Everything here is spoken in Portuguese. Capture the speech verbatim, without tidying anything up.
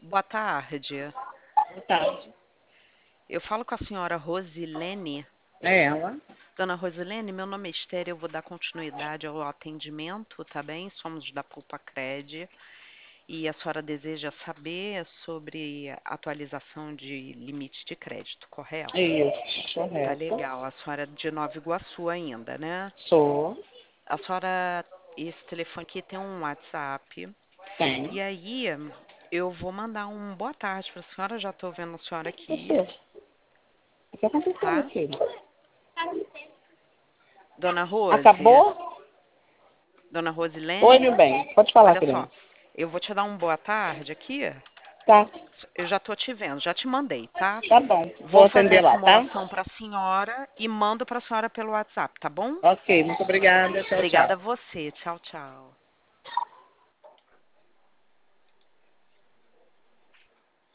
Boa tarde. Boa tarde. Eu falo com a senhora Rosilene. É ela? Dona Rosilene, meu nome é Esther, eu vou dar continuidade ao atendimento, tá bem? Somos da Pulpa Cred e a senhora deseja saber sobre atualização de limite de crédito, correto? Isso, Tá correto. legal. A senhora é de Nova Iguaçu ainda, né? Sou. A senhora, esse telefone aqui tem um WhatsApp. Tem. E aí, eu vou mandar um boa tarde para a senhora, já estou vendo a senhora O que aqui, aconteceu? O que aconteceu, meu tá? filho? Dona Rose, Acabou? Dona Oi, Rosilene, meu bem. Pode falar, olha criança. só, eu vou te dar um boa tarde aqui. Tá. Eu já tô te vendo, já te mandei, tá? Tá bom. Vou Vou fazer a atender lá, tá? simulação para a senhora e mando para a senhora pelo WhatsApp, tá bom? Ok, muito obrigada. Tchau, Obrigada a tchau. você. Tchau, tchau.